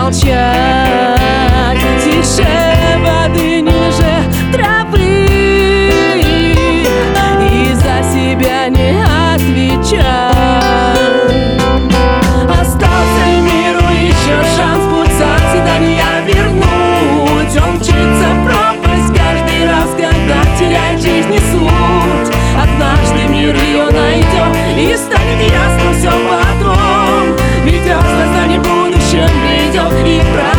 молчать. Тише воды, ниже травы, и за себя не отвечать. Остался миру еще шанс путь созидания вернуть. Он мчится в пропасть каждый раз, когда теряет жизни суть. Однажды мир ее найдет, и станет ясно все потом. Ведь звезда не в будущем ведет, и